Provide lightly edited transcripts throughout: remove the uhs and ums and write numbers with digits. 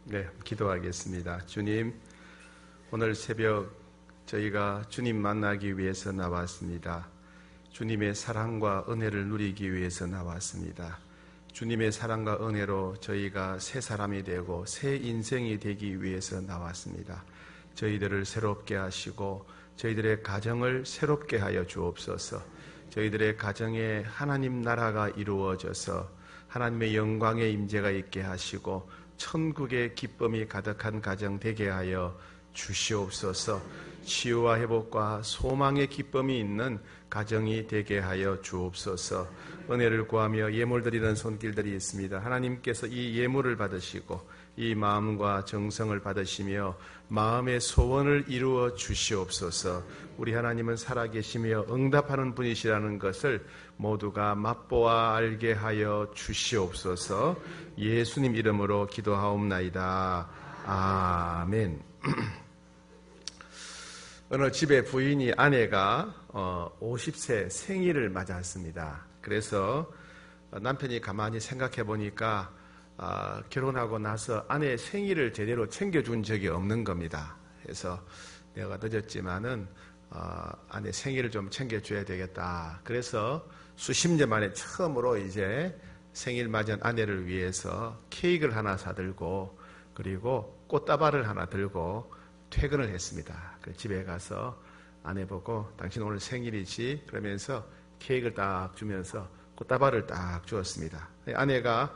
네, 기도하겠습니다. 주님, 오늘 새벽 저희가 주님 만나기 위해서 나왔습니다. 주님의 사랑과 은혜를 누리기 위해서 나왔습니다. 주님의 사랑과 은혜로 저희가 새 사람이 되고 새 인생이 되기 위해서 나왔습니다. 저희들을 새롭게 하시고 저희들의 가정을 새롭게 하여 주옵소서. 저희들의 가정에 하나님 나라가 이루어져서 하나님의 영광의 임재가 있게 하시고 천국의 기쁨이 가득한 가정 되게 하여 주시옵소서. 치유와 회복과 소망의 기쁨이 있는 가정이 되게 하여 주옵소서. 은혜를 구하며 예물 드리는 손길들이 있습니다. 하나님께서 이 예물을 받으시고 이 마음과 정성을 받으시며 마음의 소원을 이루어 주시옵소서. 우리 하나님은 살아계시며 응답하는 분이시라는 것을 모두가 맛보아 알게 하여 주시옵소서. 예수님 이름으로 기도하옵나이다. 아멘. 어느 집의 부인이 아내가 50세 생일을 맞았습니다. 그래서 남편이 가만히 생각해 보니까 결혼하고 나서 아내의 생일을 제대로 챙겨준 적이 없는 겁니다. 그래서 내가 늦었지만은 아내 생일을 좀 챙겨줘야 되겠다. 그래서 수십 년 만에 처음으로 이제 생일 맞은 아내를 위해서 케이크를 하나 사들고 그리고 꽃다발을 하나 들고 퇴근을 했습니다. 집에 가서 아내 보고 당신 오늘 생일이지? 그러면서 케이크를 딱 주면서 꽃다발을 딱 주었습니다. 아내가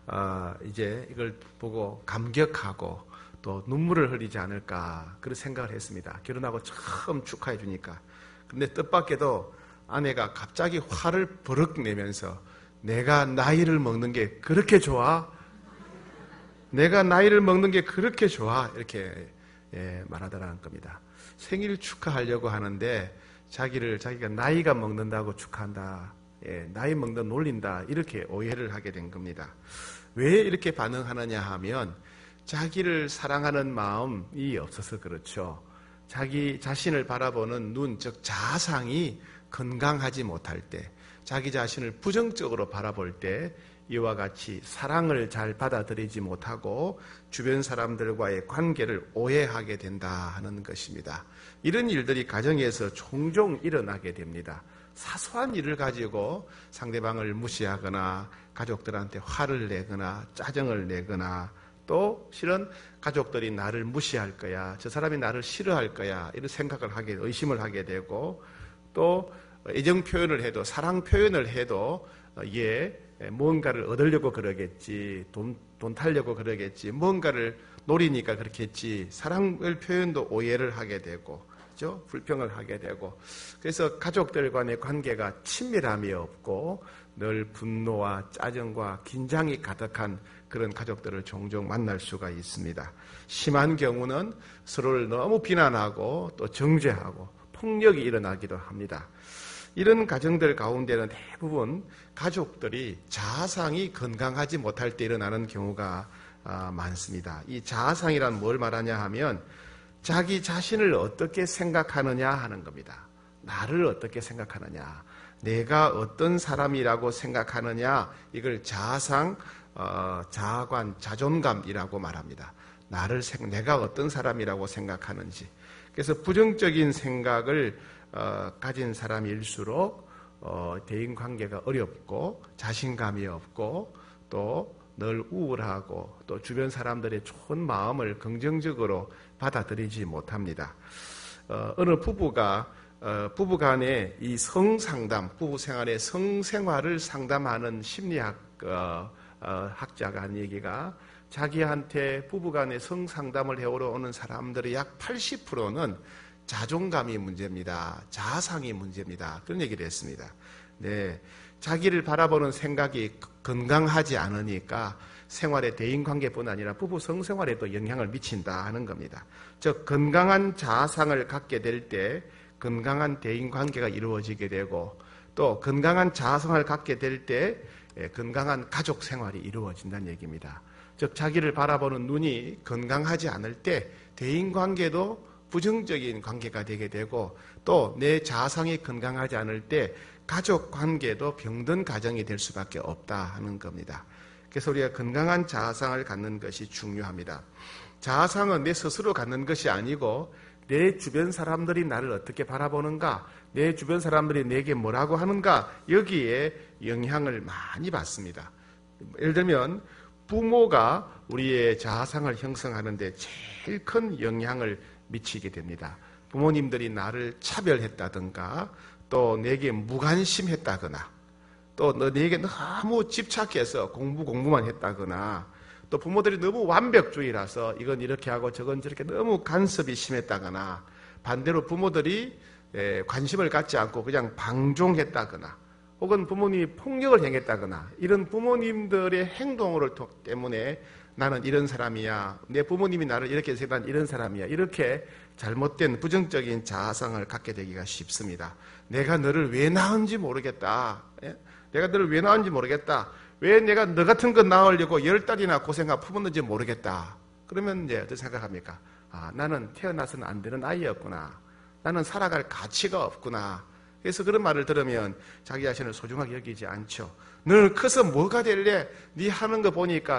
이제 이걸 보고 감격하고 또 눈물을 흘리지 않을까 그런 생각을 했습니다. 결혼하고 처음 축하해 주니까. 근데 뜻밖에도 아내가 갑자기 화를 버럭 내면서 내가 나이를 먹는 게 그렇게 좋아? 내가 나이를 먹는 게 그렇게 좋아? 이렇게 말하더라는 겁니다. 생일 축하하려고 하는데 자기가 나이가 먹는다고 축하한다. 나이 먹는 놀린다. 이렇게 오해를 하게 된 겁니다. 왜 이렇게 반응하느냐 하면 자기를 사랑하는 마음이 없어서 그렇죠. 자기 자신을 바라보는 눈, 즉 자아상이 건강하지 못할 때, 자기 자신을 부정적으로 바라볼 때 이와 같이 사랑을 잘 받아들이지 못하고 주변 사람들과의 관계를 오해하게 된다 하는 것입니다. 이런 일들이 가정에서 종종 일어나게 됩니다. 사소한 일을 가지고 상대방을 무시하거나 가족들한테 화를 내거나 짜증을 내거나 또 실은 가족들이 나를 무시할 거야, 저 사람이 나를 싫어할 거야 이런 생각을 의심을 하게 되고 또 애정 표현을 해도 사랑 표현을 해도 뭔가를 얻으려고 그러겠지, 돈 타려고 그러겠지, 뭔가를 노리니까 그렇겠지, 사랑을 표현도 오해를 하게 되고, 그렇죠? 불평을 하게 되고, 그래서 가족들 간의 관계가 친밀함이 없고 늘 분노와 짜증과 긴장이 가득한 그런 가족들을 종종 만날 수가 있습니다. 심한 경우는 서로를 너무 비난하고 또 정죄하고 폭력이 일어나기도 합니다. 이런 가정들 가운데는 대부분 가족들이 자아상이 건강하지 못할 때 일어나는 경우가 많습니다. 이 자아상이란 뭘 말하냐 하면 자기 자신을 어떻게 생각하느냐 하는 겁니다. 나를 어떻게 생각하느냐, 내가 어떤 사람이라고 생각하느냐, 이걸 자아상, 자아관, 자존감이라고 말합니다. 내가 어떤 사람이라고 생각하는지. 그래서 부정적인 생각을 가진 사람일수록 대인관계가 어렵고 자신감이 없고 또 늘 우울하고 또 주변 사람들의 좋은 마음을 긍정적으로 받아들이지 못합니다. 어느 부부가 부부간의 이 성상담, 부부생활의 성생활을 상담하는 심리학 학자가 한 얘기가 자기한테 부부간의 성상담을 해오러 오는 사람들의 약 80%는 자존감이 문제입니다. 자아상이 문제입니다. 그런 얘기를 했습니다. 네, 자기를 바라보는 생각이 건강하지 않으니까 생활의 대인관계뿐 아니라 부부 성생활에도 영향을 미친다 하는 겁니다. 즉 건강한 자아상을 갖게 될 때 건강한 대인관계가 이루어지게 되고 또 건강한 자아상을 갖게 될 때 건강한 가족 생활이 이루어진다는 얘기입니다. 즉 자기를 바라보는 눈이 건강하지 않을 때 대인관계도 부정적인 관계가 되게 되고 또 내 자아상이 건강하지 않을 때 가족 관계도 병든 가정이 될 수밖에 없다 하는 겁니다. 그래서 우리가 건강한 자아상을 갖는 것이 중요합니다. 자아상은 내 스스로 갖는 것이 아니고 내 주변 사람들이 나를 어떻게 바라보는가, 내 주변 사람들이 내게 뭐라고 하는가, 여기에 영향을 많이 받습니다. 예를 들면 부모가 우리의 자아상을 형성하는 데 제일 큰 영향을 미치게 됩니다. 부모님들이 나를 차별했다든가 또 내게 무관심했다거나 또 내게 너무 집착해서 공부만 했다거나 또 부모들이 너무 완벽주의라서 이건 이렇게 하고 저건 저렇게 너무 간섭이 심했다거나 반대로 부모들이 관심을 갖지 않고 그냥 방종했다거나 혹은 부모님이 폭력을 행했다거나 이런 부모님들의 행동을 때문에 나는 이런 사람이야, 내 부모님이 나를 이렇게 해서 난 이런 사람이야, 이렇게 잘못된 부정적인 자아상을 갖게 되기가 쉽습니다. 내가 너를 왜 낳은지 모르겠다. 내가 너를 왜 낳은지 모르겠다. 왜 내가 너 같은 거 낳으려고 10달이나 고생하고 품었는지 모르겠다. 그러면 이제 어떻게 생각합니까? 아, 나는 태어나서는 안 되는 아이였구나. 나는 살아갈 가치가 없구나. 그래서 그런 말을 들으면 자기 자신을 소중하게 여기지 않죠. 너는 커서 뭐가 될래? 네 하는 거 보니까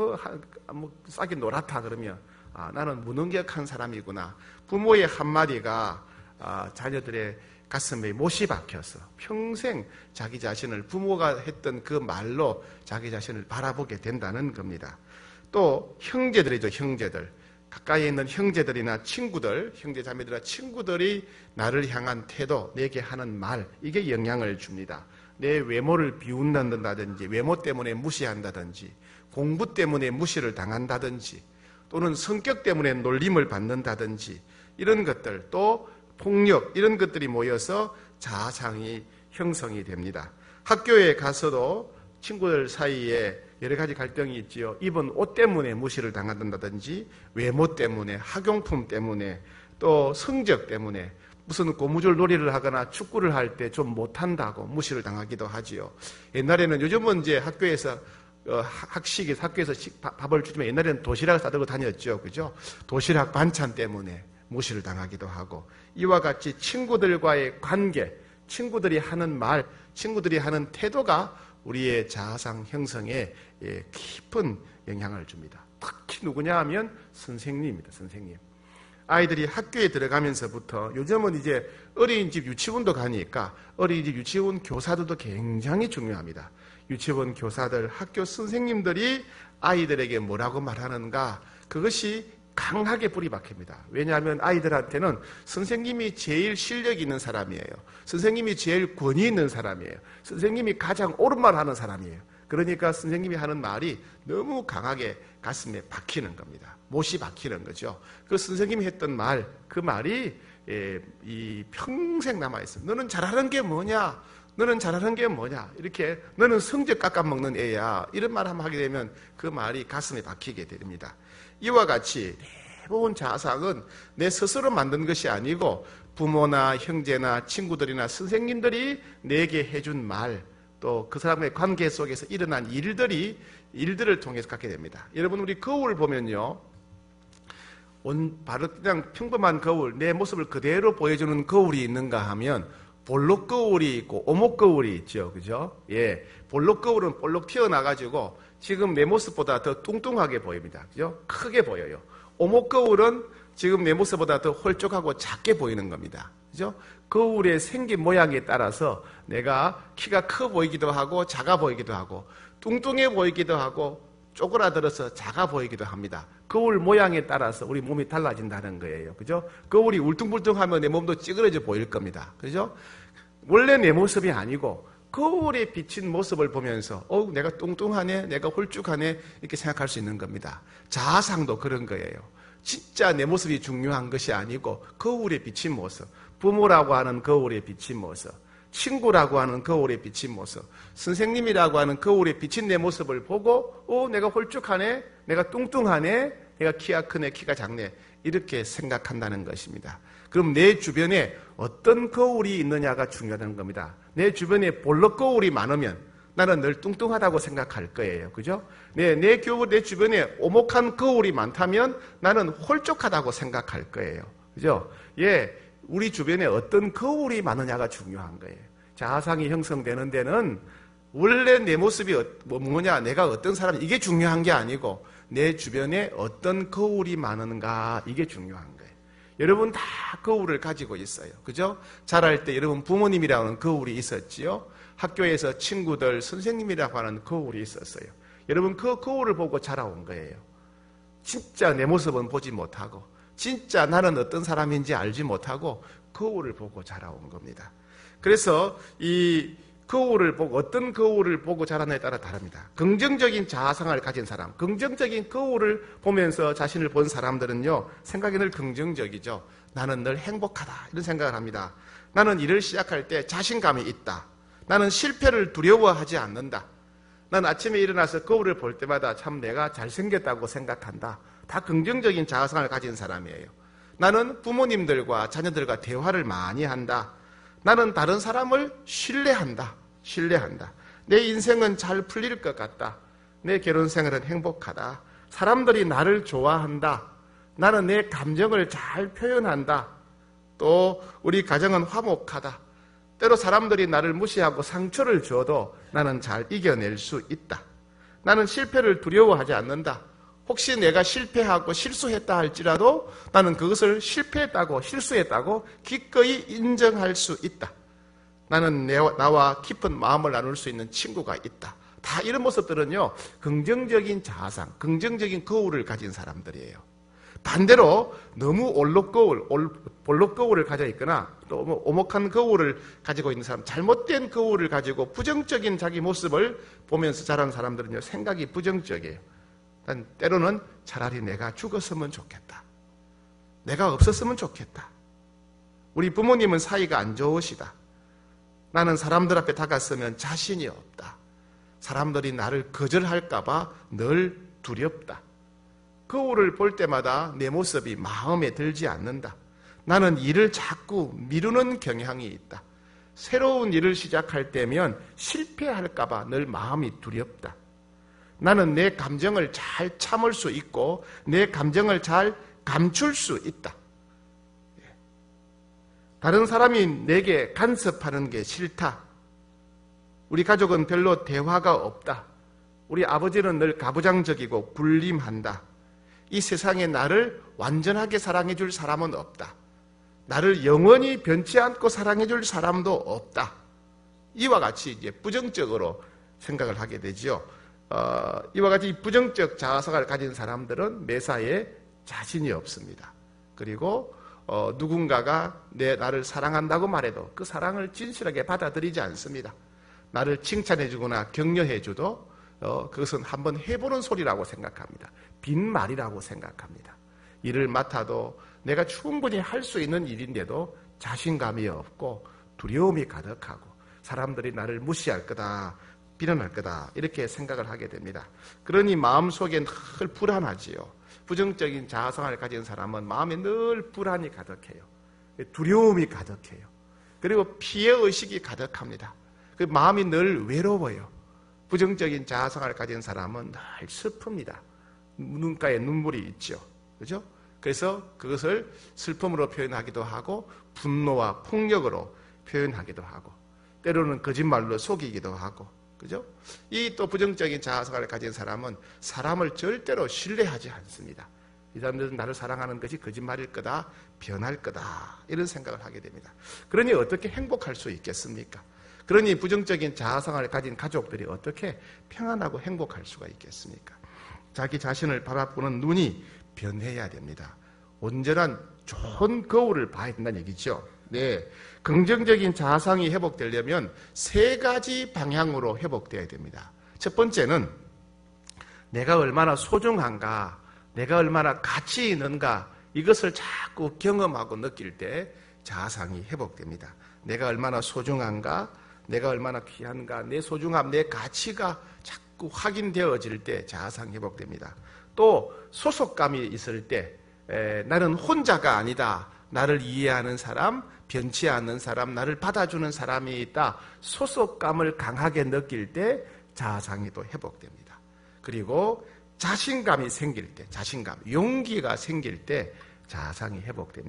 싹이 노랗다 그러면 아, 나는 무능력한 사람이구나. 부모의 한마디가 자녀들의 가슴에 못이 박혀서 평생 자기 자신을 부모가 했던 그 말로 자기 자신을 바라보게 된다는 겁니다. 또 형제들이죠. 형제들. 가까이 있는 형제들이나 친구들, 형제자매들이나 친구들이 나를 향한 태도, 내게 하는 말, 이게 영향을 줍니다. 내 외모를 비웃는다든지 외모 때문에 무시한다든지 공부 때문에 무시를 당한다든지 또는 성격 때문에 놀림을 받는다든지 이런 것들, 또 폭력, 이런 것들이 모여서 자아상이 형성이 됩니다. 학교에 가서도 친구들 사이에 여러 가지 갈등이 있지요. 입은 옷 때문에 무시를 당한다든지 외모 때문에, 학용품 때문에, 또 성적 때문에 무슨 고무줄 놀이를 하거나 축구를 할 때 좀 못한다고 무시를 당하기도 하지요. 옛날에는, 요즘은 이제 학교에서 학교에서 밥을 주지만 옛날에는 도시락을 싸들고 다녔죠. 그죠? 도시락 반찬 때문에 무시를 당하기도 하고, 이와 같이 친구들과의 관계, 친구들이 하는 말, 친구들이 하는 태도가 우리의 자아상 형성에 깊은 영향을 줍니다. 특히 누구냐 하면 선생님입니다. 선생님. 아이들이 학교에 들어가면서부터, 요즘은 이제 어린이집 유치원도 가니까 어린이집 유치원 교사들도 굉장히 중요합니다. 유치원 교사들, 학교 선생님들이 아이들에게 뭐라고 말하는가, 그것이 강하게 뿌리 박힙니다. 왜냐하면 아이들한테는 선생님이 제일 실력 있는 사람이에요. 선생님이 제일 권위 있는 사람이에요. 선생님이 가장 옳은 말 하는 사람이에요. 그러니까 선생님이 하는 말이 너무 강하게 가슴에 박히는 겁니다. 못이 박히는 거죠. 그 선생님이 했던 말, 그 말이 이 평생 남아있어요. 너는 잘하는 게 뭐냐? 너는 잘하는 게 뭐냐? 이렇게 너는 성적 깎아먹는 애야. 이런 말 한번 하게 되면 그 말이 가슴에 박히게 됩니다. 이와 같이 대부분 자아상은 내 스스로 만든 것이 아니고 부모나 형제나 친구들이나 선생님들이 내게 해준 말, 또 그 사람의 관계 속에서 일어난 일들을 통해서 갖게 됩니다. 여러분, 우리 거울 보면요, 바로 그냥 평범한 거울, 내 모습을 그대로 보여주는 거울이 있는가 하면 볼록 거울이 있고 오목 거울이 있죠. 그죠? 예. 볼록 거울은 볼록 튀어나가지고 지금 내 모습보다 더 뚱뚱하게 보입니다. 그죠? 크게 보여요. 오목 거울은 지금 내 모습보다 더 홀쭉하고 작게 보이는 겁니다. 그죠? 거울의 생긴 모양에 따라서 내가 키가 커 보이기도 하고 작아 보이기도 하고 뚱뚱해 보이기도 하고 쪼그라들어서 작아 보이기도 합니다. 거울 모양에 따라서 우리 몸이 달라진다는 거예요. 그죠? 거울이 울퉁불퉁하면 내 몸도 찌그러져 보일 겁니다. 그죠? 원래 내 모습이 아니고 거울에 비친 모습을 보면서 내가 뚱뚱하네, 내가 홀쭉하네, 이렇게 생각할 수 있는 겁니다. 자아상도 그런 거예요. 진짜 내 모습이 중요한 것이 아니고 거울에 비친 모습, 부모라고 하는 거울에 비친 모습, 친구라고 하는 거울에 비친 모습, 선생님이라고 하는 거울에 비친 내 모습을 보고 내가 홀쭉하네, 내가 뚱뚱하네, 내가 키가 크네, 키가 작네, 이렇게 생각한다는 것입니다. 그럼 내 주변에 어떤 거울이 있느냐가 중요하다는 겁니다. 내 주변에 볼록 거울이 많으면 나는 늘 뚱뚱하다고 생각할 거예요. 그죠? 내 주변에 오목한 거울이 많다면 나는 홀쭉하다고 생각할 거예요. 그죠? 예. 우리 주변에 어떤 거울이 많으냐가 중요한 거예요. 자아상이 형성되는 데는 원래 내 모습이 뭐냐, 내가 어떤 사람, 이게 중요한 게 아니고 내 주변에 어떤 거울이 많은가, 이게 중요한 거예요. 여러분 다 거울을 가지고 있어요. 그죠? 자랄 때 여러분 부모님이라는 거울이 있었지요. 학교에서 친구들, 선생님이라고 하는 거울이 있었어요. 여러분 그 거울을 보고 자라온 거예요. 진짜 내 모습은 보지 못하고, 진짜 나는 어떤 사람인지 알지 못하고 거울을 보고 자라온 겁니다. 그래서 이 거울을 보고, 어떤 거울을 보고 자라느냐에 따라 다릅니다. 긍정적인 자아상을 가진 사람, 긍정적인 거울을 보면서 자신을 본 사람들은요, 생각이 늘 긍정적이죠. 나는 늘 행복하다, 이런 생각을 합니다. 나는 일을 시작할 때 자신감이 있다. 나는 실패를 두려워하지 않는다. 나는 아침에 일어나서 거울을 볼 때마다 참 내가 잘생겼다고 생각한다. 다 긍정적인 자아상을 가진 사람이에요. 나는 부모님들과 자녀들과 대화를 많이 한다. 나는 다른 사람을 신뢰한다. 내 인생은 잘 풀릴 것 같다. 내 결혼 생활은 행복하다. 사람들이 나를 좋아한다. 나는 내 감정을 잘 표현한다. 또 우리 가정은 화목하다. 때로 사람들이 나를 무시하고 상처를 줘도 나는 잘 이겨낼 수 있다. 나는 실패를 두려워하지 않는다. 혹시 내가 실패하고 실수했다 할지라도 나는 그것을 실패했다고, 실수했다고 기꺼이 인정할 수 있다. 나는 나와 깊은 마음을 나눌 수 있는 친구가 있다. 다 이런 모습들은요, 긍정적인 자아상, 긍정적인 거울을 가진 사람들이에요. 반대로 너무 볼록 거울을 가져 있거나 너무 오목한 거울을 가지고 있는 사람, 잘못된 거울을 가지고 부정적인 자기 모습을 보면서 자란 사람들은요, 생각이 부정적이에요. 때로는 차라리 내가 죽었으면 좋겠다. 내가 없었으면 좋겠다. 우리 부모님은 사이가 안 좋으시다. 나는 사람들 앞에 다갔으면 자신이 없다. 사람들이 나를 거절할까봐 늘 두렵다. 거울을 볼 때마다 내 모습이 마음에 들지 않는다. 나는 일을 자꾸 미루는 경향이 있다. 새로운 일을 시작할 때면 실패할까봐 늘 마음이 두렵다. 나는 내 감정을 잘 참을 수 있고 내 감정을 잘 감출 수 있다. 다른 사람이 내게 간섭하는 게 싫다. 우리 가족은 별로 대화가 없다. 우리 아버지는 늘 가부장적이고 군림한다. 이 세상에 나를 완전하게 사랑해 줄 사람은 없다. 나를 영원히 변치 않고 사랑해 줄 사람도 없다. 이와 같이 이제 부정적으로 생각을 하게 되죠. 이와 같이 부정적 자아상을 가진 사람들은 매사에 자신이 없습니다. 그리고 누군가가 나를 사랑한다고 말해도 그 사랑을 진실하게 받아들이지 않습니다. 나를 칭찬해주거나 격려해줘도 그것은 한번 해보는 소리라고 생각합니다. 빈말이라고 생각합니다. 일을 맡아도 내가 충분히 할 수 있는 일인데도 자신감이 없고 두려움이 가득하고 사람들이 나를 무시할 거다, 비난할 거다, 이렇게 생각을 하게 됩니다. 그러니 마음속에 늘 불안하지요. 부정적인 자아상을 가진 사람은 마음에 늘 불안이 가득해요. 두려움이 가득해요. 그리고 피해의식이 가득합니다. 그 마음이 늘 외로워요. 부정적인 자아상을 가진 사람은 늘 슬픕니다. 눈가에 눈물이 있죠. 그죠? 그래서 그것을 슬픔으로 표현하기도 하고 분노와 폭력으로 표현하기도 하고 때로는 거짓말로 속이기도 하고, 그죠? 이 또 부정적인 자아상을 가진 사람은 사람을 절대로 신뢰하지 않습니다. 이 사람들은 나를 사랑하는 것이 거짓말일 거다, 변할 거다, 이런 생각을 하게 됩니다. 그러니 어떻게 행복할 수 있겠습니까? 그러니 부정적인 자아상을 가진 가족들이 어떻게 평안하고 행복할 수가 있겠습니까? 자기 자신을 바라보는 눈이 변해야 됩니다. 온전한 좋은 거울을 봐야 된다는 얘기죠. 네, 긍정적인 자아상이 회복되려면 세 가지 방향으로 회복되어야 됩니다. 첫 번째는 내가 얼마나 소중한가, 내가 얼마나 가치 있는가, 이것을 자꾸 경험하고 느낄 때 자아상이 회복됩니다. 내가 얼마나 소중한가, 내가 얼마나 귀한가, 내 소중함, 내 가치가 자꾸 확인되어질 때 자아상이 회복됩니다. 또 소속감이 있을 때 나는 혼자가 아니다, 나를 이해하는 사람, 변치 않는 사람, 나를 받아주는 사람이 있다, 소속감을 강하게 느낄 때 자아상이 또 회복됩니다. 그리고 자신감이 생길 때, 자신감, 용기가 생길 때 자아상이 회복됩니다.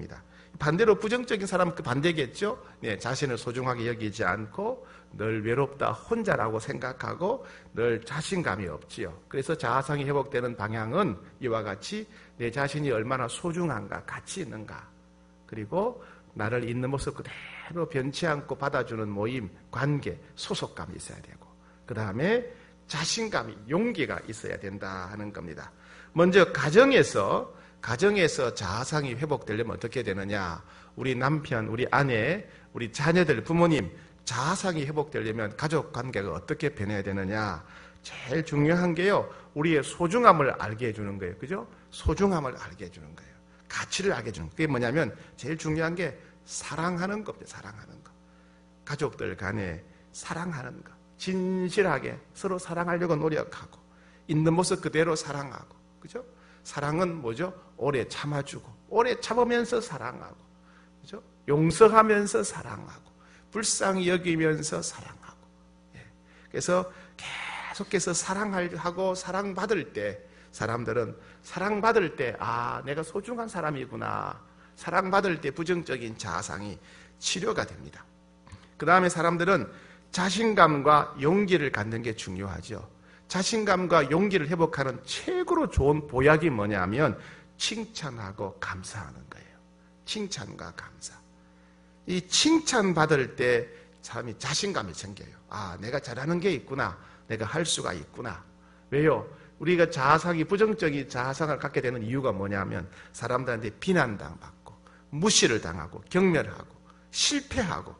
반대로 부정적인 사람은 그 반대겠죠. 네, 자신을 소중하게 여기지 않고 늘 외롭다, 혼자라고 생각하고 늘 자신감이 없지요. 그래서 자아상이 회복되는 방향은 이와 같이 내 자신이 얼마나 소중한가, 가치 있는가, 그리고 나를 있는 모습 그대로 변치 않고 받아주는 모임, 관계, 소속감이 있어야 되고, 그 다음에 자신감이, 용기가 있어야 된다 하는 겁니다. 먼저 가정에서 자아상이 회복되려면 어떻게 되느냐? 우리 남편, 우리 아내, 우리 자녀들, 부모님 자아상이 회복되려면 가족 관계가 어떻게 변해야 되느냐? 제일 중요한 게요, 우리의 소중함을 알게 해주는 거예요. 그죠? 소중함을 알게 해주는 거예요. 가치를 알게 해주는 거예요. 그게 뭐냐면 제일 중요한 게 사랑하는 겁니다. 사랑하는 거. 가족들 간에 사랑하는 거. 진실하게 서로 사랑하려고 노력하고 있는 모습 그대로 사랑하고, 그죠? 사랑은 뭐죠? 오래 참아주고, 오래 참으면서 사랑하고, 그죠? 용서하면서 사랑하고, 불쌍히 여기면서 사랑하고. 예. 그래서 계속해서 사랑하고 사랑받을 때, 사람들은 사랑받을 때, 아, 내가 소중한 사람이구나. 사랑받을 때 부정적인 자아상이 치료가 됩니다. 그 다음에 사람들은 자신감과 용기를 갖는 게 중요하죠. 자신감과 용기를 회복하는 최고로 좋은 보약이 뭐냐면 칭찬하고 감사하는 거예요. 칭찬과 감사. 이 칭찬받을 때 사람이 자신감이 생겨요. 아, 내가 잘하는 게 있구나. 내가 할 수가 있구나. 왜요? 우리가 자아상이, 부정적인 자아상을 갖게 되는 이유가 뭐냐면 사람들한테 비난당받고 무시를 당하고 경멸하고 실패하고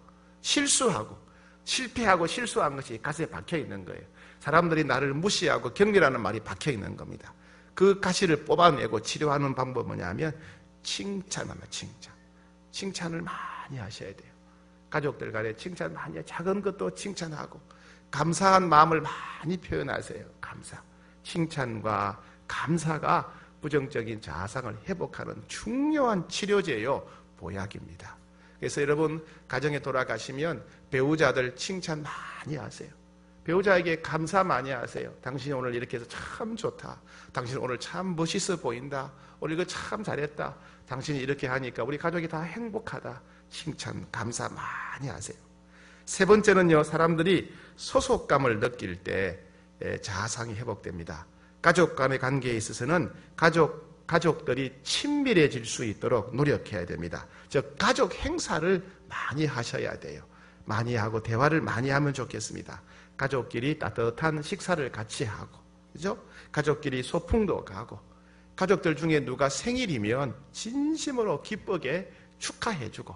실수한 것이 가슴에 박혀 있는 거예요. 사람들이 나를 무시하고 경멸하는 말이 박혀 있는 겁니다. 그 가시를 뽑아내고 치료하는 방법은 뭐냐면 칭찬합니다. 칭찬을 많이 하셔야 돼요. 가족들 간에 칭찬 많이 해요. 작은 것도 칭찬하고 감사한 마음을 많이 표현하세요. 감사. 칭찬과 감사가 부정적인 자아상을 회복하는 중요한 치료제요, 보약입니다. 그래서 여러분 가정에 돌아가시면 배우자들 칭찬 많이 하세요. 배우자에게 감사 많이 하세요. 당신이 오늘 이렇게 해서 참 좋다. 당신 오늘 참 멋있어 보인다. 오늘 이거 참 잘했다. 당신이 이렇게 하니까 우리 가족이 다 행복하다. 칭찬, 감사 많이 하세요. 세 번째는요, 사람들이 소속감을 느낄 때 자아상이 회복됩니다. 가족 간의 관계에 있어서는 가족들이 친밀해질 수 있도록 노력해야 됩니다. 즉 가족 행사를 많이 하셔야 돼요. 많이 하고 대화를 많이 하면 좋겠습니다. 가족끼리 따뜻한 식사를 같이 하고, 그죠? 가족끼리 소풍도 가고, 가족들 중에 누가 생일이면 진심으로 기쁘게 축하해주고.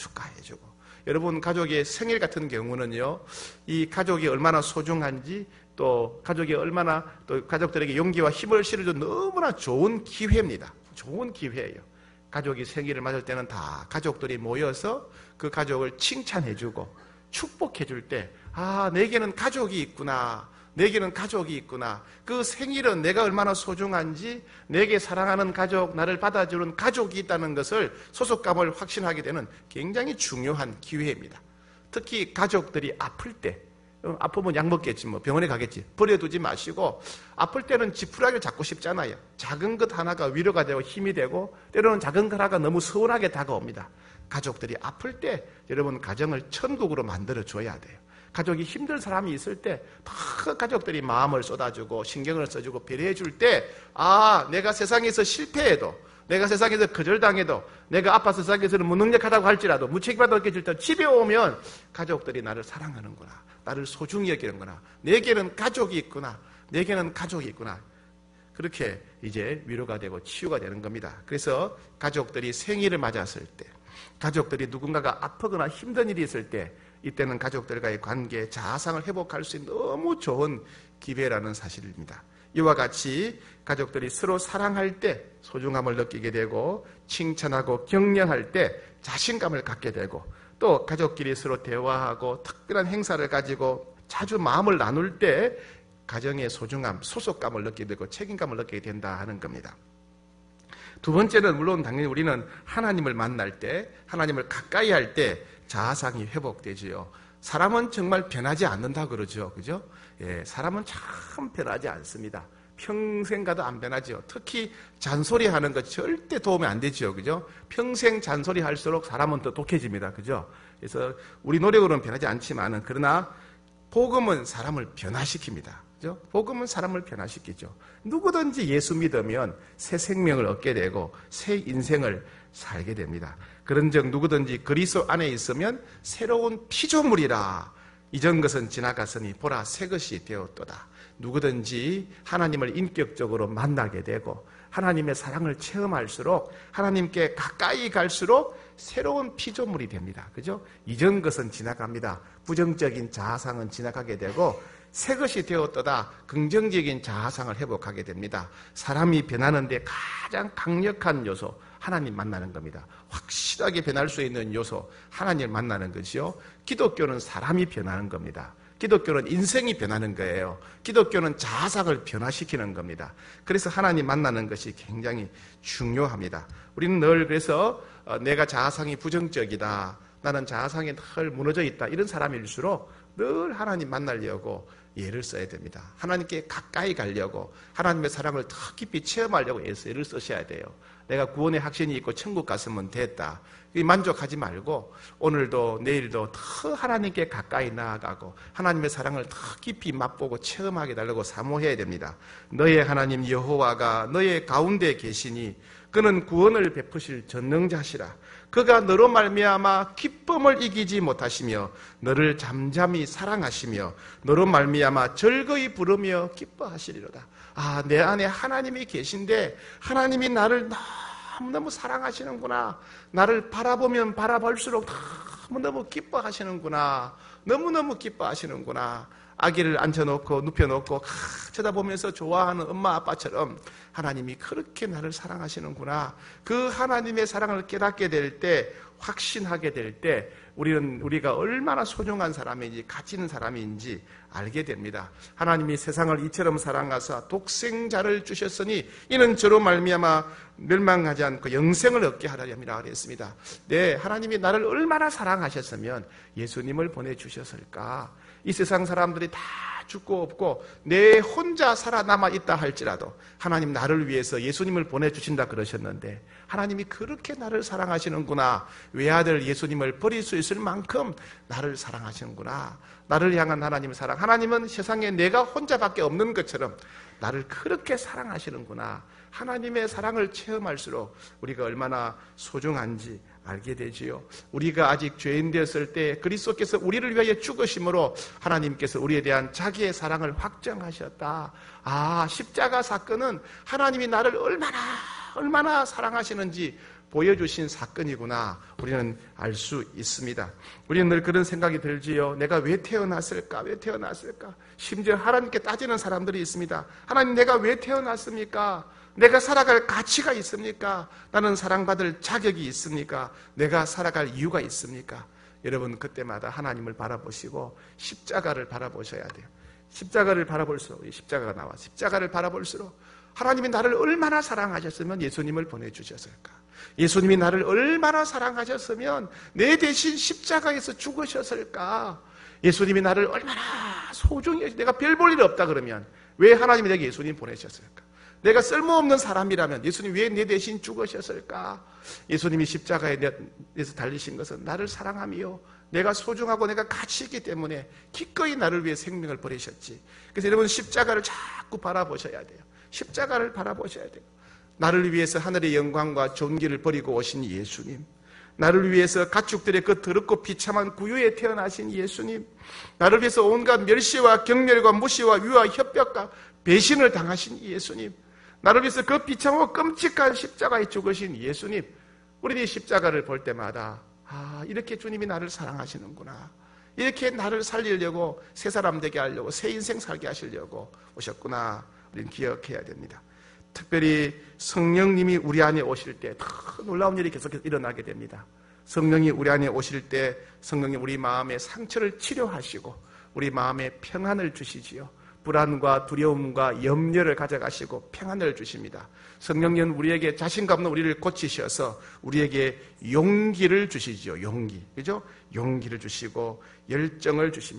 여러분 가족의 생일 같은 경우는요, 이 가족이 얼마나 소중한지, 또 가족이 얼마나 또 가족들에게 용기와 힘을 실어준 너무나 좋은 기회입니다. 좋은 기회예요. 가족이 생일을 맞을 때는 다 가족들이 모여서 그 가족을 칭찬해주고 축복해줄 때, 아, 내게는 가족이 있구나. 내게는 가족이 있구나. 그 생일은 내가 얼마나 소중한지, 내게 사랑하는 가족, 나를 받아주는 가족이 있다는 것을 소속감을 확신하게 되는 굉장히 중요한 기회입니다. 특히 가족들이 아플 때, 아프면 약 먹겠지, 뭐 병원에 가겠지, 버려두지 마시고, 아플 때는 지푸라기를 잡고 싶잖아요. 작은 것 하나가 위로가 되고 힘이 되고, 때로는 작은 것 하나가 너무 서운하게 다가옵니다. 가족들이 아플 때 여러분 가정을 천국으로 만들어줘야 돼요. 가족이 힘든 사람이 있을 때 다 가족들이 마음을 쏟아주고 신경을 써주고 배려해줄 때, 아, 내가 세상에서 실패해도, 내가 세상에서 거절당해도, 내가 아파서 세상에서는 무능력하다고 할지라도, 무책임하다고 느껴질 때 집에 오면 가족들이 나를 사랑하는구나, 나를 소중히 여기는구나, 내게는 가족이 있구나, 내게는 가족이 있구나. 그렇게 이제 위로가 되고 치유가 되는 겁니다. 그래서 가족들이 생일을 맞았을 때, 가족들이 누군가가 아프거나 힘든 일이 있을 때, 이때는 가족들과의 관계, 자아상을 회복할 수 있는 너무 좋은 기회라는 사실입니다. 이와 같이 가족들이 서로 사랑할 때 소중함을 느끼게 되고, 칭찬하고 격려할 때 자신감을 갖게 되고, 또 가족끼리 서로 대화하고 특별한 행사를 가지고 자주 마음을 나눌 때 가정의 소중함, 소속감을 느끼게 되고 책임감을 느끼게 된다 하는 겁니다. 두 번째는 물론 당연히 우리는 하나님을 만날 때, 하나님을 가까이 할 때 자아상이 회복되지요. 사람은 정말 변하지 않는다 그러죠. 그죠? 예, 사람은 참 변하지 않습니다. 평생 가도 안 변하죠. 특히 잔소리하는 거 절대 도움이 안 되죠. 그죠? 평생 잔소리할수록 사람은 더 독해집니다. 그죠? 그래서 우리 노력으로는 변하지 않지만은, 그러나 복음은 사람을 변화시킵니다. 그죠? 복음은 사람을 변화시키죠. 누구든지 예수 믿으면 새 생명을 얻게 되고 새 인생을 살게 됩니다. 그런즉 누구든지 그리스도 안에 있으면 새로운 피조물이라. 이전 것은 지나갔으니 보라 새 것이 되었도다. 누구든지 하나님을 인격적으로 만나게 되고 하나님의 사랑을 체험할수록 하나님께 가까이 갈수록 새로운 피조물이 됩니다. 그죠? 이전 것은 지나갑니다. 부정적인 자아상은 지나가게 되고 새 것이 되었도다. 긍정적인 자아상을 회복하게 됩니다. 사람이 변하는데 가장 강력한 요소, 하나님 만나는 겁니다. 확실하게 변할 수 있는 요소, 하나님을 만나는 것이요. 기독교는 사람이 변하는 겁니다. 기독교는 인생이 변하는 거예요. 기독교는 자아상을 변화시키는 겁니다. 그래서 하나님 만나는 것이 굉장히 중요합니다. 우리는 늘 그래서 내가 자아상이 부정적이다, 나는 자아상이 늘 무너져 있다, 이런 사람일수록 늘 하나님 만나려고 예를 써야 됩니다. 하나님께 가까이 가려고, 하나님의 사랑을 더 깊이 체험하려고 예를 쓰셔야 돼요. 내가 구원의 확신이 있고 천국 갔으면 됐다, 만족하지 말고 오늘도 내일도 더 하나님께 가까이 나아가고 하나님의 사랑을 더 깊이 맛보고 체험하게 달라고 사모해야 됩니다. 너의 하나님 여호와가 너의 가운데 계시니 그는 구원을 베푸실 전능자시라. 그가 너로 말미암아 기쁨을 이기지 못하시며 너를 잠잠히 사랑하시며 너로 말미암아 즐거이 부르며 기뻐하시리로다. 아, 내 안에 하나님이 계신데 하나님이 나를 너무너무 사랑하시는구나. 나를 바라보면 바라볼수록 너무너무 기뻐하시는구나. 너무너무 기뻐하시는구나. 아기를 앉혀놓고 눕혀놓고 쳐다보면서 좋아하는 엄마 아빠처럼 하나님이 그렇게 나를 사랑하시는구나. 그 하나님의 사랑을 깨닫게 될 때, 확신하게 될 때 우리가 얼마나 소중한 사람인지 가치 있는 사람인지 알게 됩니다. 하나님이 세상을 이처럼 사랑하사 독생자를 주셨으니 이는 저로 말미암아 멸망하지 않고 영생을 얻게 하려 함이라 그랬습니다. 네, 하나님이 나를 얼마나 사랑하셨으면 예수님을 보내주셨을까. 이 세상 사람들이 다 죽고 없고 내 혼자 살아남아 있다 할지라도 하나님 나를 위해서 예수님을 보내주신다 그러셨는데 하나님이 그렇게 나를 사랑하시는구나. 외아들 예수님을 버릴 수 있을 만큼 나를 사랑하시는구나. 나를 향한 하나님의 사랑. 하나님은 세상에 내가 혼자밖에 없는 것처럼 나를 그렇게 사랑하시는구나. 하나님의 사랑을 체험할수록 우리가 얼마나 소중한지 알게 되지요. 우리가 아직 죄인 되었을 때 그리스도께서 우리를 위하여 죽으심으로 하나님께서 우리에 대한 자기의 사랑을 확정하셨다. 아, 십자가 사건은 하나님이 나를 얼마나 사랑하시는지 보여주신 사건이구나. 우리는 알 수 있습니다. 우리는 늘 그런 생각이 들지요. 내가 왜 태어났을까? 왜 태어났을까? 심지어 하나님께 따지는 사람들이 있습니다. 하나님, 내가 왜 태어났습니까? 내가 살아갈 가치가 있습니까? 나는 사랑받을 자격이 있습니까? 내가 살아갈 이유가 있습니까? 여러분, 그때마다 하나님을 바라보시고 십자가를 바라보셔야 돼요. 십자가를 바라볼수록, 십자가가 나와 십자가를 바라볼수록 하나님이 나를 얼마나 사랑하셨으면 예수님을 보내주셨을까? 예수님이 나를 얼마나 사랑하셨으면 내 대신 십자가에서 죽으셨을까? 예수님이 나를 얼마나 소중히, 내가 별 볼 일 없다 그러면 왜 하나님이 내게 예수님 보내셨을까? 내가 쓸모없는 사람이라면 예수님 왜 내 대신 죽으셨을까? 예수님이 십자가에서 달리신 것은 나를 사랑하며 내가 소중하고 내가 가치 있기 때문에 기꺼이 나를 위해 생명을 버리셨지. 그래서 여러분, 십자가를 자꾸 바라보셔야 돼요. 십자가를 바라보셔야 돼요. 나를 위해서 하늘의 영광과 존귀를 버리고 오신 예수님, 나를 위해서 가축들의 그 더럽고 비참한 구유에 태어나신 예수님, 나를 위해서 온갖 멸시와 경멸과 무시와 위와 협박과 배신을 당하신 예수님, 나를 위해서 그 비참하고 끔찍한 십자가에 죽으신 예수님, 우리들이 십자가를 볼 때마다 아, 이렇게 주님이 나를 사랑하시는구나. 이렇게 나를 살리려고, 새 사람 되게 하려고, 새 인생 살게 하시려고 오셨구나. 우리는 기억해야 됩니다. 특별히 성령님이 우리 안에 오실 때 더 놀라운 일이 계속해서 일어나게 됩니다. 성령이 우리 안에 오실 때 성령님 우리 마음의 상처를 치료하시고 우리 마음에 평안을 주시지요. 불안과 두려움과 염려를 가져가시고 평안을 주십니다. 성령님은 우리에게 자신감 없는 우리를 고치셔서 우리에게 용기를 주시죠. 용기. 그죠? 용기를 주시고 열정을 주십니다.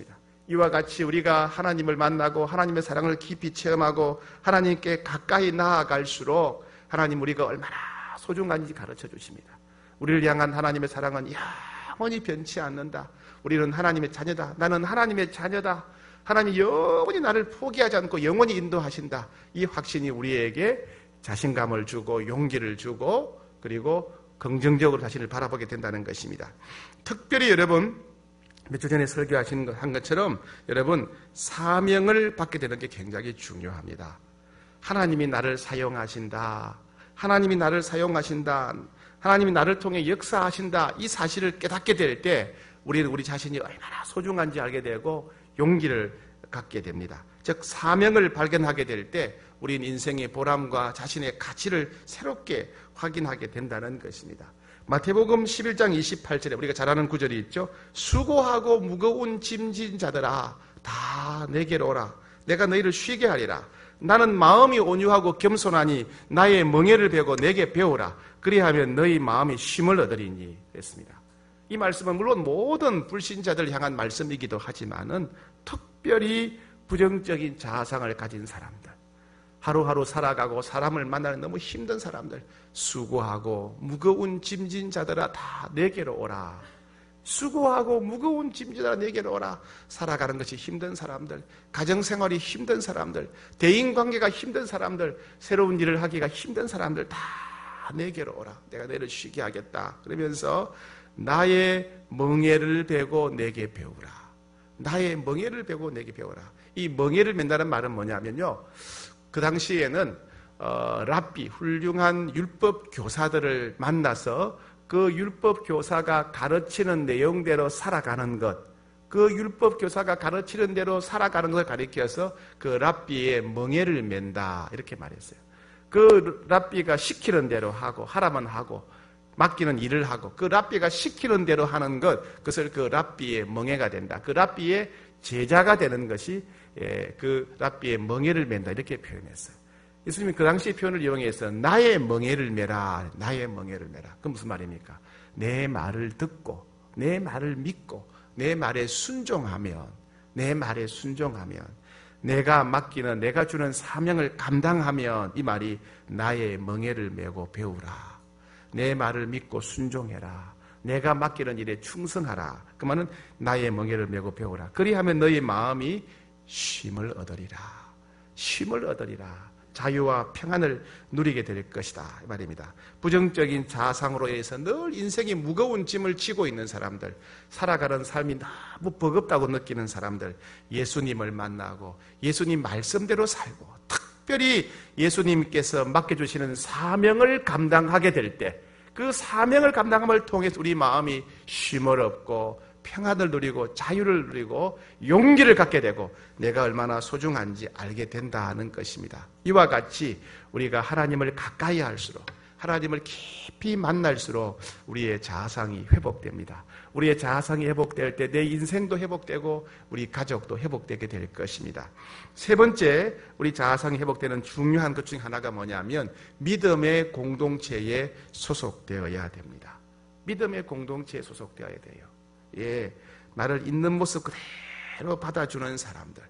이와 같이 우리가 하나님을 만나고 하나님의 사랑을 깊이 체험하고 하나님께 가까이 나아갈수록 하나님 우리가 얼마나 소중한지 가르쳐 주십니다. 우리를 향한 하나님의 사랑은 영원히 변치 않는다. 우리는 하나님의 자녀다. 나는 하나님의 자녀다. 하나님이 영원히 나를 포기하지 않고 영원히 인도하신다. 이 확신이 우리에게 자신감을 주고 용기를 주고 그리고 긍정적으로 자신을 바라보게 된다는 것입니다. 특별히 여러분 몇 주 전에 설교한 것처럼 여러분 사명을 받게 되는 게 굉장히 중요합니다. 하나님이 나를 사용하신다. 하나님이 나를 사용하신다. 하나님이 나를 통해 역사하신다. 이 사실을 깨닫게 될 때 우리는 우리 자신이 얼마나 소중한지 알게 되고 용기를 갖게 됩니다. 즉 사명을 발견하게 될 때 우리는 인생의 보람과 자신의 가치를 새롭게 확인하게 된다는 것입니다. 마태복음 11장 28절에 우리가 잘 아는 구절이 있죠. 수고하고 무거운 짐진 자들아 다 내게로 오라. 내가 너희를 쉬게 하리라. 나는 마음이 온유하고 겸손하니 나의 멍에를 베고 내게 배우라. 그리하면 너희 마음이 쉼을 얻으리니 그랬습니다. 이 말씀은 물론 모든 불신자들 향한 말씀이기도 하지만은 특별히 부정적인 자아상을 가진 사람들, 하루하루 살아가고 사람을 만나는 너무 힘든 사람들, 수고하고 무거운 짐진 자들아 다 내게로 오라. 수고하고 무거운 짐진 자들아 내게로 오라. 살아가는 것이 힘든 사람들, 가정생활이 힘든 사람들, 대인관계가 힘든 사람들, 새로운 일을 하기가 힘든 사람들 다 내게로 오라. 내가 너희를 쉬게 하겠다. 그러면서 나의 멍에를 베고 내게 배우라. 나의 멍에를 베고 내게 배우라. 이 멍에를 맨다는 말은 뭐냐면요, 그 당시에는 랍비, 훌륭한 율법 교사들을 만나서 그 율법 교사가 가르치는 내용대로 살아가는 것, 그 율법 교사가 가르치는 대로 살아가는 것을 가리켜서 그 랍비의 멍에를 맨다 이렇게 말했어요. 그 랍비가 시키는 대로 하고 하라면 하고 맡기는 일을 하고 그 랍비가 시키는 대로 하는 것, 그것을 그 랍비의 멍에가 된다. 그 랍비의 제자가 되는 것이 그 랍비의 멍에를 맨다 이렇게 표현했어요. 예수님이 그 당시 표현을 이용해서 나의 멍에를 메라, 나의 멍에를 메라. 그건 무슨 말입니까? 내 말을 듣고 내 말을 믿고 내 말에 순종하면 내가 맡기는 내가 주는 사명을 감당하면 이 말이 나의 멍에를 메고 배우라. 내 말을 믿고 순종해라. 내가 맡기는 일에 충성하라. 그 말은 나의 멍에를 메고 배우라. 그리하면 너희 마음이 쉼을 얻으리라. 쉼을 얻으리라. 자유와 평안을 누리게 될 것이다 이 말입니다. 부정적인 자아상으로 인해서 늘 인생이 무거운 짐을 지고 있는 사람들, 살아가는 삶이 너무 버겁다고 느끼는 사람들, 예수님을 만나고 예수님 말씀대로 살고 특별히 예수님께서 맡겨주시는 사명을 감당하게 될 때 그 사명을 감당함을 통해서 우리 마음이 쉼을 얻고 평안을 누리고 자유를 누리고 용기를 갖게 되고 내가 얼마나 소중한지 알게 된다는 것입니다. 이와 같이 우리가 하나님을 가까이 할수록 하나님을 깊이 만날수록 우리의 자아상이 회복됩니다. 우리의 자아상이 회복될 때 내 인생도 회복되고 우리 가족도 회복되게 될 것입니다. 세 번째 우리 자아상이 회복되는 중요한 것 중에 하나가 뭐냐면 믿음의 공동체에 소속되어야 됩니다. 믿음의 공동체에 소속되어야 돼요. 예, 나를 있는 모습 그대로 받아주는 사람들,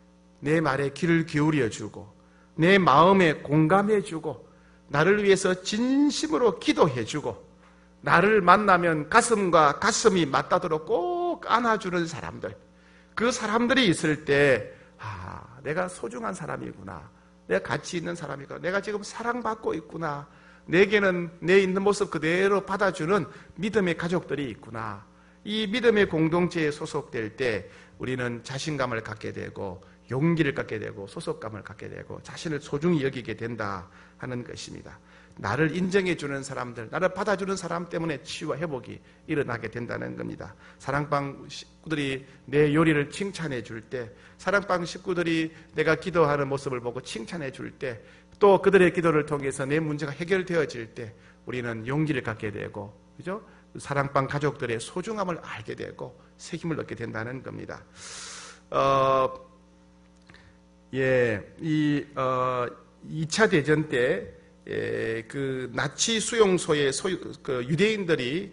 내 말에 귀를 기울여주고 내 마음에 공감해주고 나를 위해서 진심으로 기도해주고 나를 만나면 가슴과 가슴이 맞닿도록 꼭 안아주는 사람들, 그 사람들이 있을 때 내가 소중한 사람이구나, 내가 가치 있는 사람이구나, 내가 지금 사랑받고 있구나, 내게는 내 있는 모습 그대로 받아주는 믿음의 가족들이 있구나. 이 믿음의 공동체에 소속될 때 우리는 자신감을 갖게 되고 용기를 갖게 되고 소속감을 갖게 되고 자신을 소중히 여기게 된다 하는 것입니다. 나를 인정해 주는 사람들, 나를 받아주는 사람 때문에 치유와 회복이 일어나게 된다는 겁니다. 사랑방 식구들이 내 요리를 칭찬해 줄 때, 사랑방 식구들이 내가 기도하는 모습을 보고 칭찬해 줄 때, 또 그들의 기도를 통해서 내 문제가 해결되어질 때 우리는 용기를 갖게 되고, 그죠? 사랑방 가족들의 소중함을 알게 되고 새 힘을 얻게 된다는 겁니다. 2차 대전 때 그 나치 수용소에 그 유대인들이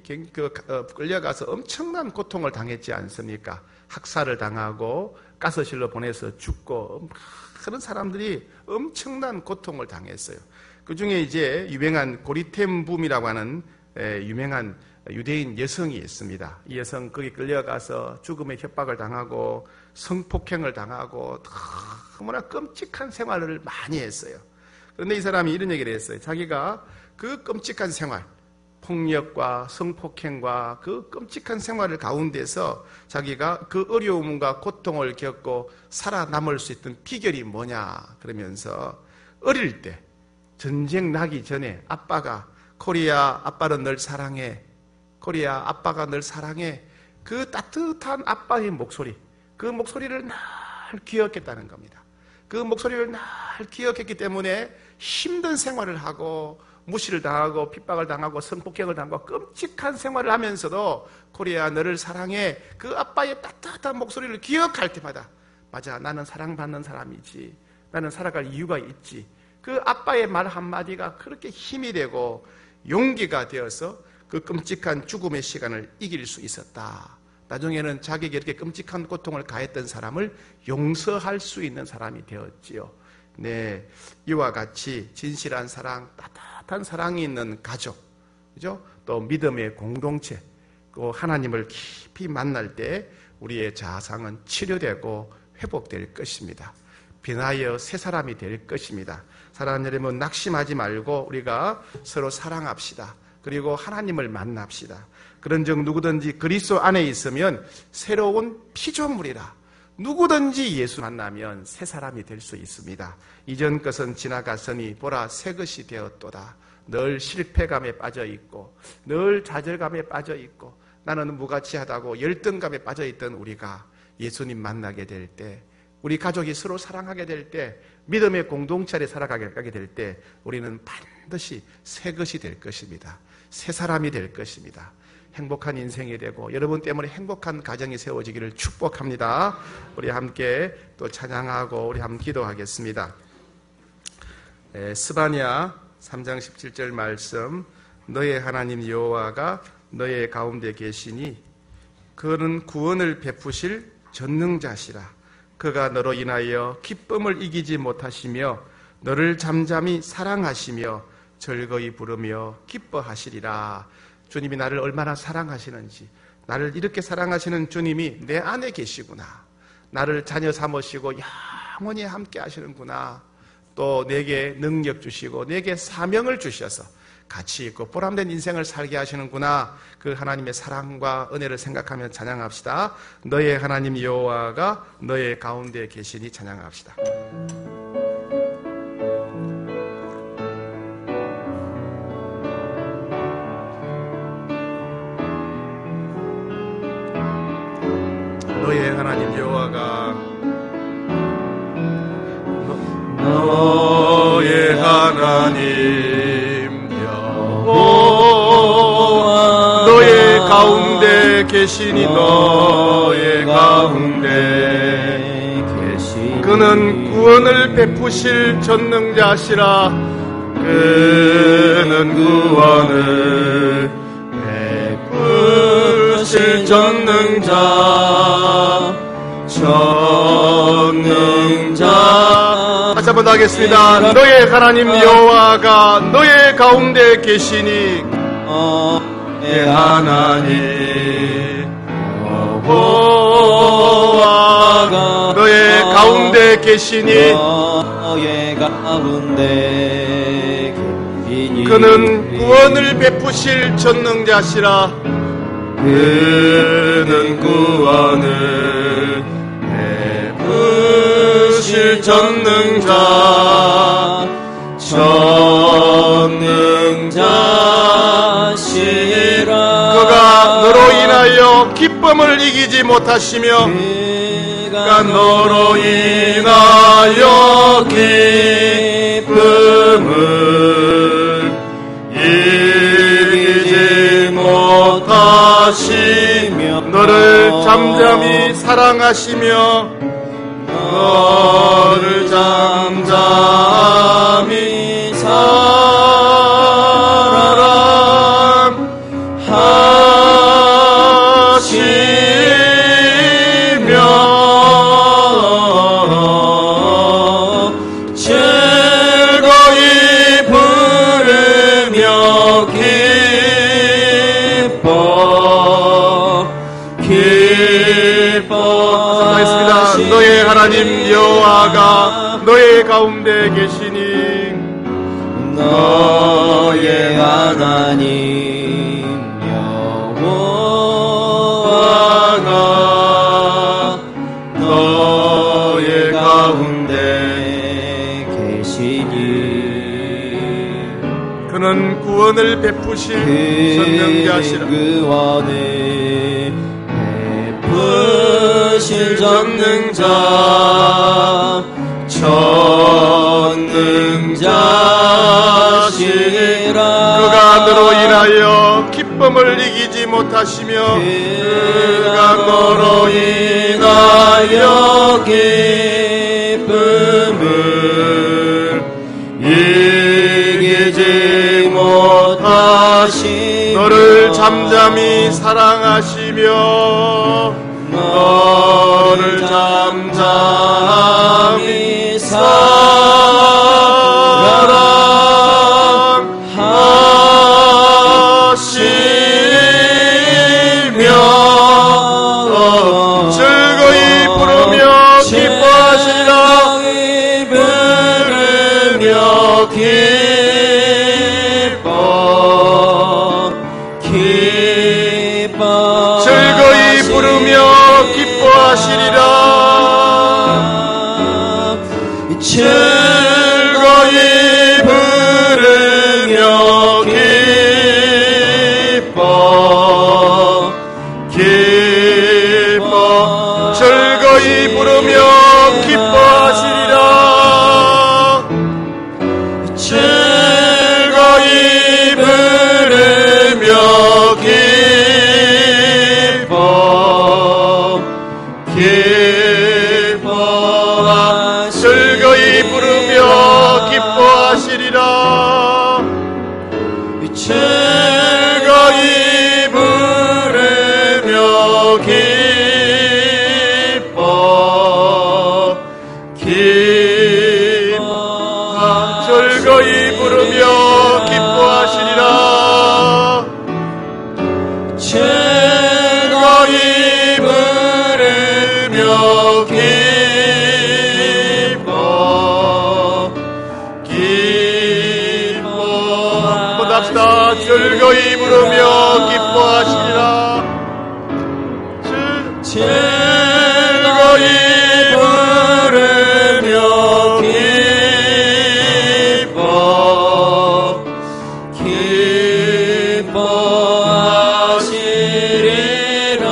끌려가서 엄청난 고통을 당했지 않습니까? 학살을 당하고 가스실로 보내서 죽고 그런 사람들이 엄청난 고통을 당했어요. 그 중에 이제 유명한 고리템붐이라고 하는 유명한 유대인 여성이 있습니다. 이 여성 거기 끌려가서 죽음의 협박을 당하고 성폭행을 당하고 너무나 끔찍한 생활을 많이 했어요. 그런데 이 사람이 이런 얘기를 했어요. 자기가 그 끔찍한 생활, 폭력과 성폭행과 그 끔찍한 생활을 가운데서 자기가 그 어려움과 고통을 겪고 살아남을 수 있던 비결이 뭐냐 그러면서 어릴 때 전쟁 나기 전에 아빠가 코리아 아빠는 널 사랑해, 코리아 아빠가 널 사랑해, 그 따뜻한 아빠의 목소리, 그 목소리를 늘 기억했다는 겁니다. 그 목소리를 늘 기억했기 때문에 힘든 생활을 하고 무시를 당하고 핍박을 당하고 성폭행을 당하고 끔찍한 생활을 하면서도 코리아 너를 사랑해, 그 아빠의 따뜻한 목소리를 기억할 때마다 맞아, 나는 사랑받는 사람이지, 나는 살아갈 이유가 있지, 그 아빠의 말 한마디가 그렇게 힘이 되고 용기가 되어서 그 끔찍한 죽음의 시간을 이길 수 있었다. 나중에는 자기에게 이렇게 끔찍한 고통을 가했던 사람을 용서할 수 있는 사람이 되었지요. 네, 이와 같이 진실한 사랑, 따뜻한 사랑이 있는 가족, 그죠? 또 믿음의 공동체, 또 하나님을 깊이 만날 때 우리의 자아상은 치료되고 회복될 것입니다. 변하여 새 사람이 될 것입니다. 사랑하는 여러분, 낙심하지 말고 우리가 서로 사랑합시다. 그리고 하나님을 만납시다. 그런즉 누구든지 그리스도 안에 있으면 새로운 피조물이라. 누구든지 예수 만나면 새 사람이 될 수 있습니다. 이전 것은 지나갔으니 보라 새 것이 되었도다. 늘 실패감에 빠져있고 늘 좌절감에 빠져있고 나는 무가치하다고 열등감에 빠져있던 우리가 예수님 만나게 될 때, 우리 가족이 서로 사랑하게 될 때, 믿음의 공동체를 살아가게 될 때 우리는 반드시 새 것이 될 것입니다. 새 사람이 될 것입니다. 행복한 인생이 되고 여러분 때문에 행복한 가정이 세워지기를 축복합니다. 우리 함께 또 찬양하고 우리 함께 기도하겠습니다. 스바냐 3장 17절 말씀, 너의 하나님 여호와가 너의 가운데 계시니 그는 구원을 베푸실 전능자시라. 그가 너로 인하여 기쁨을 이기지 못하시며 너를 잠잠히 사랑하시며 즐거이 부르며 기뻐하시리라. 주님이 나를 얼마나 사랑하시는지, 나를 이렇게 사랑하시는 주님이 내 안에 계시구나, 나를 자녀 삼으시고 영원히 함께 하시는구나, 또 내게 능력 주시고 내게 사명을 주셔서 가치 있고 보람된 인생을 살게 하시는구나. 그 하나님의 사랑과 은혜를 생각하며 찬양합시다. 너의 하나님 여호와가 너의 가운데 계시니 찬양합시다. 너의 하나님 여호와가 너의 하나님 여호와 너의 가운데 계시니 너의 가운데 계시니 그는 구원을 베푸실 전능자시라. 그는 구원을 베푸실 전능자 다시 한번 더 하겠습니다. 너의 하나님 여호와가 너의 가운데 계시니 너의 하나님 여호와가 너의 가운데 계시니 너의 가운데 계시니 그는 구원을 베푸실 전능자시라. 그는 구원을 베푸실 전능자시라. 그가 너로 인하여 기쁨을 이기지 못하시며 그가 너로 인하여 기쁨을 이기지 못하시며 너를 잠잠히 사랑하시며 너를 잠잠히 사랑하시며 가운데 계시니 너의 하나님 여호와가 너의 가운데 계시니 그는 구원을 베푸신 전능자시라 구원을 베푸신 전능자 그가 너로 인하여 기쁨을 이기지 못하시며 그가 너로 인하여 기쁨을 이기지 못하시며 너를 잠잠히 사랑하시며 너를 잠잠히 사랑하시며 즐거이 부르며 기뻐하시라 즐거이 부르며 기뻐하시리라 즐거이 부르며 기뻐 즐거이 부르며 기뻐하시리라 즐거이 부르며 즐거이 부르며 기뻐하시리라 즐거이 부르며 즐거이 부르며 기뻐하시리라 즐거이 부르며 기뻐합시다. 즐거이 부르며 기뻐하시리라 즐거이 부르며 기뻐하시리라.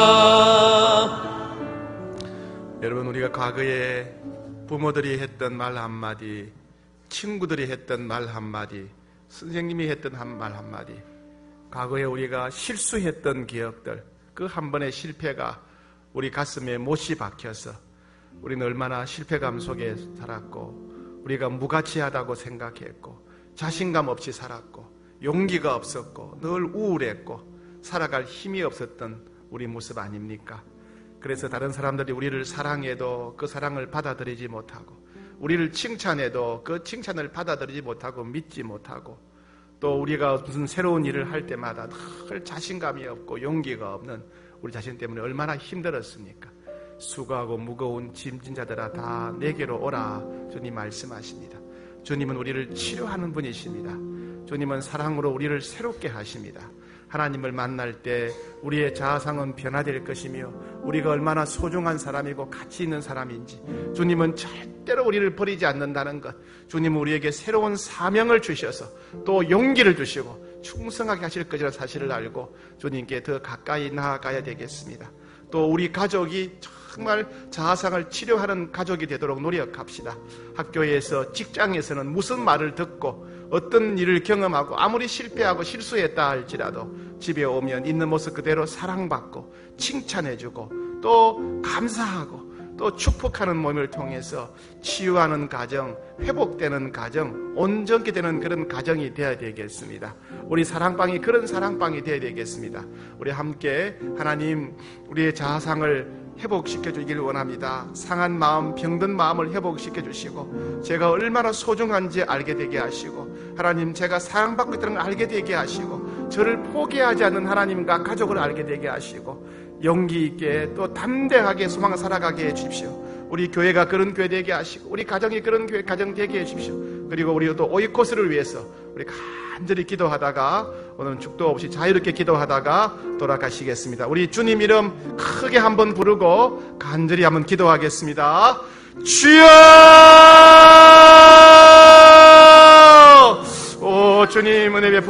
여러분, 우리가 과거에 부모들이 했던 말 한마디, 친구들이 했던 말 한마디, 선생님이 했던 말 한마디, 과거에 우리가 실수했던 기억들, 그 한 번의 실패가 우리 가슴에 못이 박혀서 우리는 얼마나 실패감 속에 살았고, 우리가 무가치하다고 생각했고, 자신감 없이 살았고, 용기가 없었고, 늘 우울했고, 살아갈 힘이 없었던 우리 모습 아닙니까? 그래서 다른 사람들이 우리를 사랑해도 그 사랑을 받아들이지 못하고, 우리를 칭찬해도 그 칭찬을 받아들이지 못하고 믿지 못하고, 또 우리가 무슨 새로운 일을 할 때마다 늘 자신감이 없고 용기가 없는 우리 자신 때문에 얼마나 힘들었습니까? 수고하고 무거운 짐진 자들아 다 내게로 오라, 주님 말씀하십니다. 주님은 우리를 치료하는 분이십니다. 주님은 사랑으로 우리를 새롭게 하십니다. 하나님을 만날 때 우리의 자아상은 변화될 것이며, 우리가 얼마나 소중한 사람이고 가치 있는 사람인지, 주님은 절대로 우리를 버리지 않는다는 것, 주님은 우리에게 새로운 사명을 주셔서 또 용기를 주시고 충성하게 하실 것이라는 사실을 알고 주님께 더 가까이 나아가야 되겠습니다. 또 우리 가족이 정말 자아상을 치료하는 가족이 되도록 노력합시다. 학교에서, 직장에서는 무슨 말을 듣고 어떤 일을 경험하고 아무리 실패하고 실수했다 할지라도 집에 오면 있는 모습 그대로 사랑받고 칭찬해주고 또 감사하고 또 축복하는 몸을 통해서 치유하는 가정, 회복되는 가정, 온전히 되는 그런 가정이 되어야 되겠습니다. 우리 사랑방이 그런 사랑방이 되어야 되겠습니다. 우리 함께 하나님, 우리의 자아상을 회복시켜 주길 원합니다. 상한 마음, 병든 마음을 회복시켜 주시고, 제가 얼마나 소중한지 알게 되게 하시고, 하나님, 제가 사랑받고 있다는 걸 알게 되게 하시고, 저를 포기하지 않는 하나님과 가족을 알게 되게 하시고, 용기 있게 또 담대하게 소망을 살아가게 해 주십시오. 우리 교회가 그런 교회 되게 하시고 우리 가정이 그런 교회 가정 되게 해주십시오. 그리고 우리 또 오이코스를 위해서 우리 간절히 기도하다가 오늘은 축도 없이 자유롭게 기도하다가 돌아가시겠습니다. 우리 주님 이름 크게 한번 부르고 간절히 한번 기도하겠습니다. 주여! 오 주님 은혜 베풀